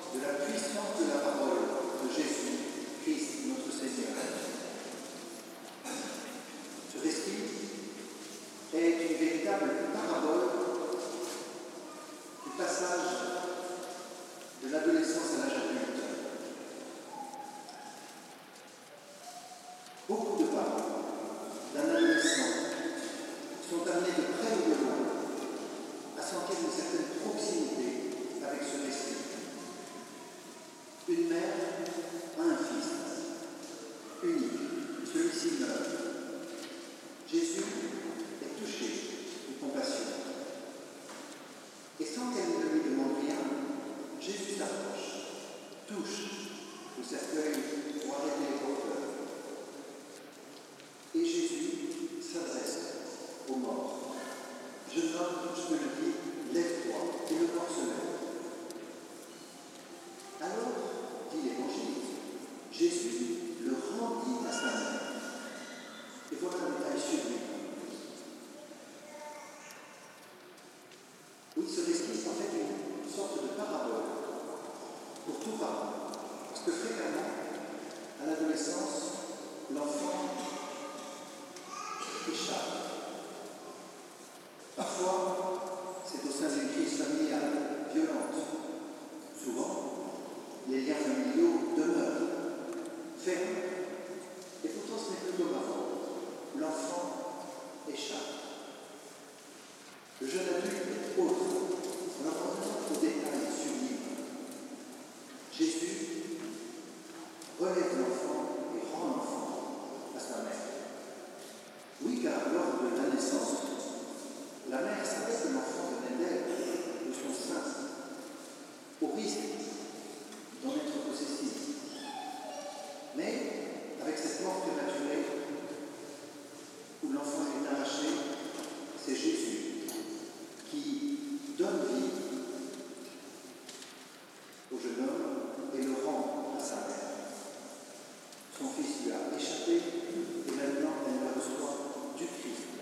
de la puissance de la parole de Jésus, Christ, notre Seigneur. Ce récit est une véritable parabole du passage de l'adolescence à l'âge adulte. Beaucoup de parents d'un adolescent sont amenés de près ou de loin à sentir une certaine proximité avec ce récit. Une mère a un fils unique, celui-ci meurt. Jésus est touché de compassion. Et sans qu'elle ne lui demande rien, Jésus s'approche, touche le cercueil pour arrêter les porteurs. Et Jésus s'adresse aux morts. Jeune homme, je te le dis, lève-toi, et le mort se lève. Alors, dit l'Évangile, Jésus le rendit à sa mère. Et voilà un détail sublime. Oui, ce récit est en fait une sorte de parabole pour tout parent. Parce que fréquemment, à l'adolescence, l'enfant échappe. Parfois, c'est au sein d'une crise familiale violente. Souvent, les liens familiaux demeurent fermes. Et pourtant, ce n'est plus comme avant. L'enfant échappe. Le jeune adulte est autre. On en revient au détail sublime. Jésus relève l'enfant et rend l'enfant à sa mère. Oui, car lors de la naissance, la mère savait que l'enfant venait d'elle, de son sein, au risque d'en être possessive. Mais, avec cette mort prématurée, où l'enfant est arraché, c'est Jésus qui donne vie au jeune homme et le rend à sa mère. Son fils lui a échappé et maintenant elle le reçoit du Christ.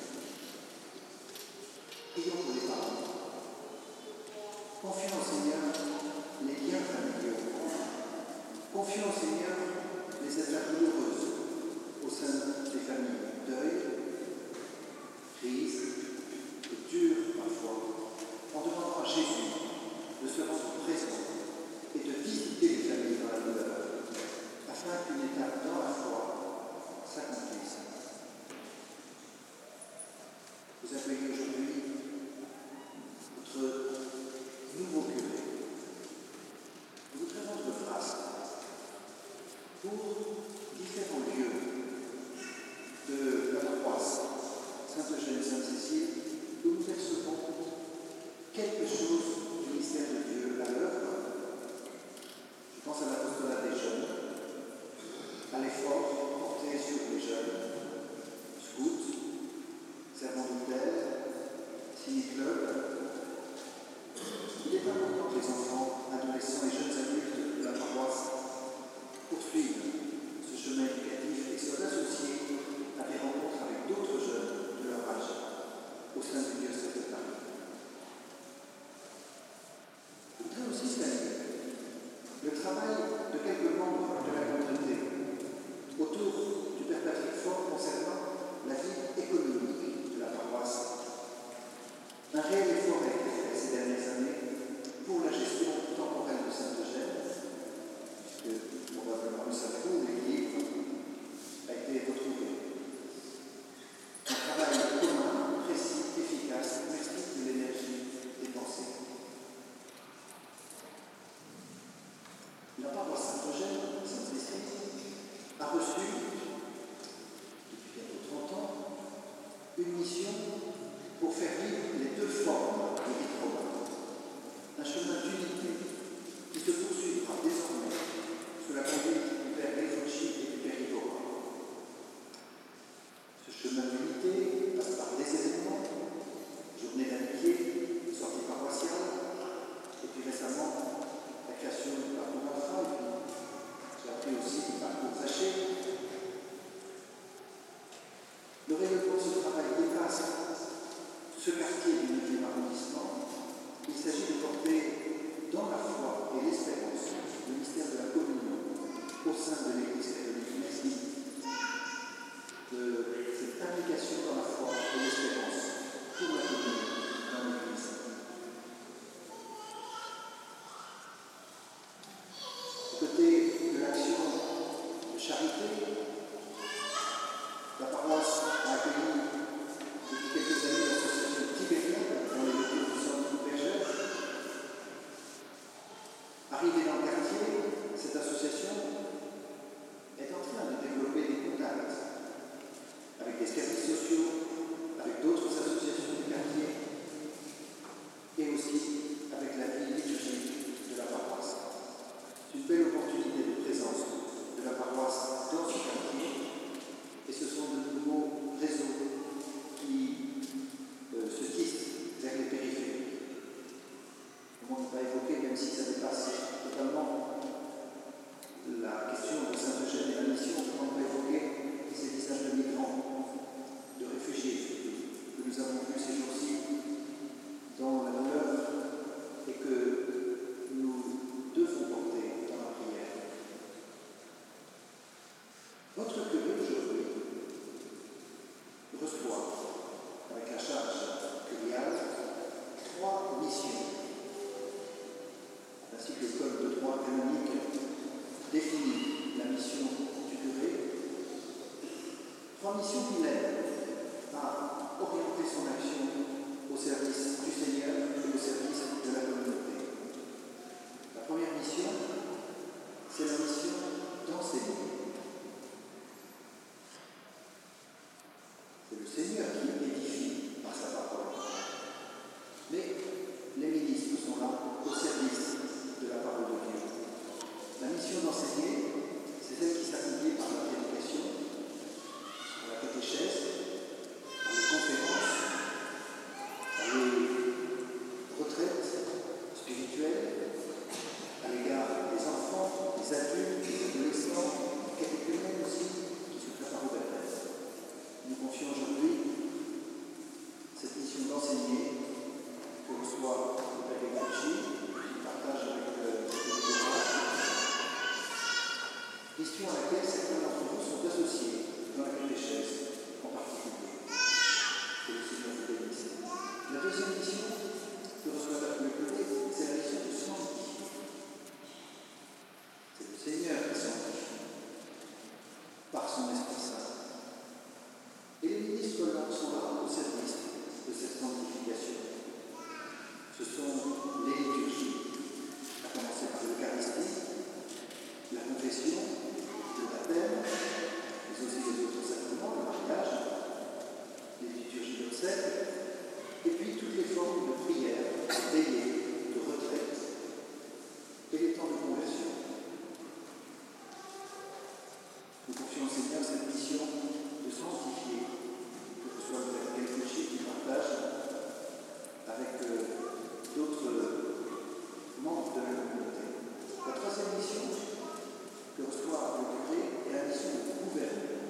Prions pour les parents. Confions au Seigneur les liens familiaux. Confions au Seigneur les étapes douloureuses au sein des familles. Deuil, crise, dur parfois, en demandant à Jésus de se rendre présent et de visiter les familles dans la douleur, afin qu'une étape dans la foi s'accomplisse. Vous accueillez aujourd'hui votre nouveau curé. Je vous présente votre grâce pour différents lieux de la paroisse Sainte-Eugène Sainte-Cécile, où nous percevons quelque chose du mystère de Dieu à l'œuvre. Je pense à l'apostolat des jeunes, à l'effort porté sur les jeunes, scouts, servants d'hôtel, ciné-club. Il est important que les enfants, adolescents et jeunes adultes de la paroisse poursuivent ce chemin éducatif et soient associés à des rencontres avec d'autres jeunes de leur âge au sein du diocèse de Paris. Je voudrais aussi saluer le travail de quelques membres de la communauté autour du Père Patrick Faure concernant la vie économique de la paroisse. Un réel effort a été fait ces dernières années pour la gestion temporelle de Sainte-Eugène, puisque probablement le savez-vous, l'équilibre a été retrouvé. Un travail commun, précis, efficace, merci de l'énergie dépensée. La paroisse Sainte-Eugène, Sainte-Cécile, a reçu, depuis bientôt 30 ans, une mission pour faire vivre les deux formes de vie romaine. Un chemin d'unité qui se poursuivra désormais sous la conduite du Père Léfauchi et du Père Ivoire. Ce chemin d'unité passe par des événements, journée d'amitié, sortie paroissiale, et puis récemment la création du parcours enfant, et puis j'ai appris aussi du parcours Zaché. Le rayonnement de ce travail dépasse ce quartier du 9e arrondissement. Il s'agit de porter dans la foi et l'espérance au sein de l'Église catholique. Merci de cette implication dans la foi et l'espérance pour la communauté dans l'Église. Du côté de l'action de charité, la paroisse a accueilli depuis quelques années l'association Tibériade dans les locaux du centre Bergère. Arrivée dans le quartier, cette association est en train de développer des contacts avec des services sociaux, avec d'autres associations du quartier et aussi avec la vie liturgique de la paroisse. C'est une belle opportunité de présence de la paroisse dans ce quartier et ce sont de nouveaux réseaux qui se tissent vers les périphéries. On ne va pas évoquer, même si ça dépasse totalement la question de Saint-Eugène et la mission, on va évoquer ces visages de migrants, de réfugiés que nous avons vus ces jours-ci dans la douleur et que nous devons porter dans la prière. Votre curé aujourd'hui reçoit, avec la charge curiale, 3 missions, ainsi que le code de droit canonique définit la mission du curé. 3 missions qui l'aident à orienter son action au service du Seigneur et au service de la communauté. La première mission, c'est la mission d'enseigner. C'est le Seigneur qui édifie par sa parole. Mais les ministres sont là au service de la parole de Dieu. La mission d'enseigner, c'est celle qui s'accomplit par la prédication, par la catéchèse, par les conférences, par les retraites spirituelles, à l'égard des enfants, des adultes, des adolescents, des catéchumènes aussi, qui se préparent au baptême. Nous confions aujourd'hui cette mission d'enseigner que reçoit le Père Gauthier, qui partage avec le mission à laquelle certains d'entre vous sont associés dans la catéchèse en particulier. Que le Seigneur vous bénisse. La deuxième mission que reçoit le curé, c'est la mission de sanctifier. C'est le Seigneur qui sanctifie par son Esprit Saint. Et les ministres sont là au service de cette sanctification. Ce sont les liturgies, à commencer par l'Eucharistie, la confession, le baptême, mais aussi les autres sacrements, le mariage, les liturgies d'obsèques, et puis toutes les formes de prière, de veillée, de retraite, et les temps de conversion. Nous confions au Seigneur cette mission de sanctifier, que ce soit le Père Gauthier qui partage avec d'autres membres de la communauté. La troisième mission que reçoit le curé est la mission de gouverner.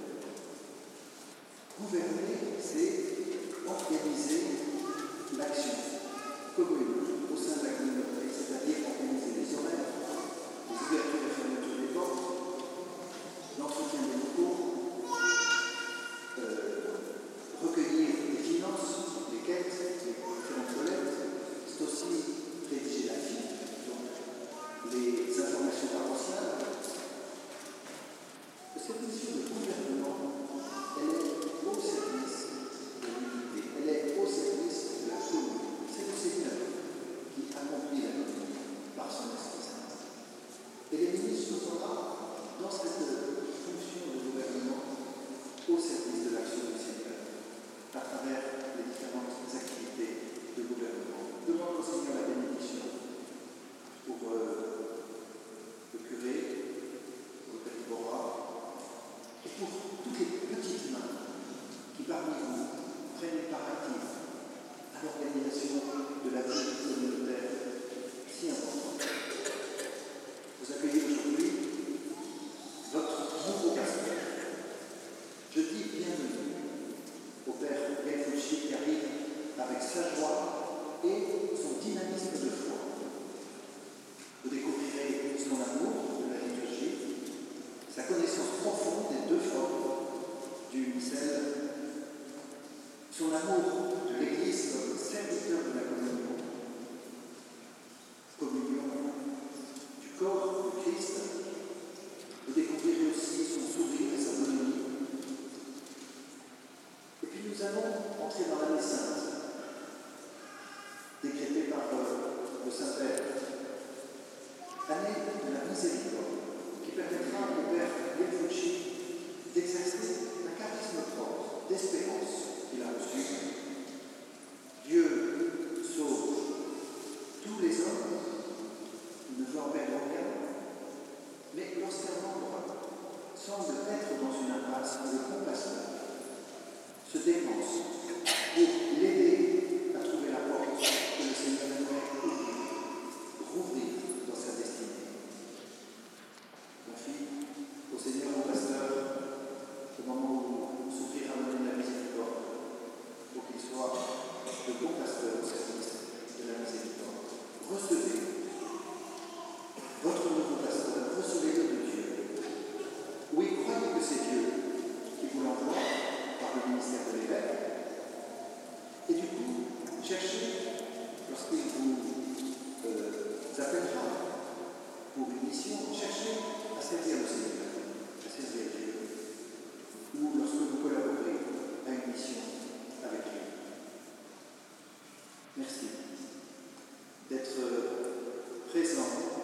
Gouverner, c'est organiser l'action commune au sein de la communauté, c'est-à-dire organiser les horaires, les ouvertures et fermetures des portes, l'entretien des locaux, recueillir les finances, les quêtes, les différentes collectes, c'est aussi rédiger la vie, donc les informations paroissiales. Cette mission de gouvernement, elle est au service de l'unité, elle est au service de la communauté. C'est le Seigneur qui accomplit la communauté par son Esprit Saint. Et les ministres sont là dans cette fonction de gouvernement au service de l'action du Seigneur, à travers les différentes activités de gouvernement. Demande au Seigneur la bénédiction pour le curé, pour le Père Bora, et pour toutes les petites mains qui parmi vous prennent part active à l'organisation de la vie communautaire si importante. Vous accueillez aujourd'hui votre nouveau pasteur. Je dis bienvenue au Père Gauthier qui arrive avec sa joie et son dynamisme de foi. Vous découvrirez son amour de la liturgie, du missel, son amour de l'Église comme serviteur de la communion du corps du Christ. Vous découvrirez aussi son sourire et sa bonhomie. Et puis nous allons entrer dans l'année sainte, décrétée par le Saint-Père, année de la miséricorde, qui permettra au Père Belfucci d'exercer un charisme propre d'espérance qu'il a reçu. Dieu sauve tous les hommes, il ne veut en perdre aucun, mais lorsqu'un membre semble être dans une impasse, le bon pasteur se dépense pour l'aider à trouver la porte que le Seigneur aimerait rouvrir dans sa destinée. Confie au Seigneur, mon pasteur, au moment où s'ouvrira la miséricorde, pour qu'il soit le bon pasteur au service de la miséricorde. Recevez votre nouveau pasteur, recevez-le de Dieu. Oui, croyez que c'est Dieu qui vous l'envoie par le ministère de l'évêque. Et du coup, cherchez, lorsqu'il vous appellera pour une mission, cherchez à servir le Seigneur, à servir Dieu. Ou lorsque vous collaborez à une mission avec lui. Merci d'être présent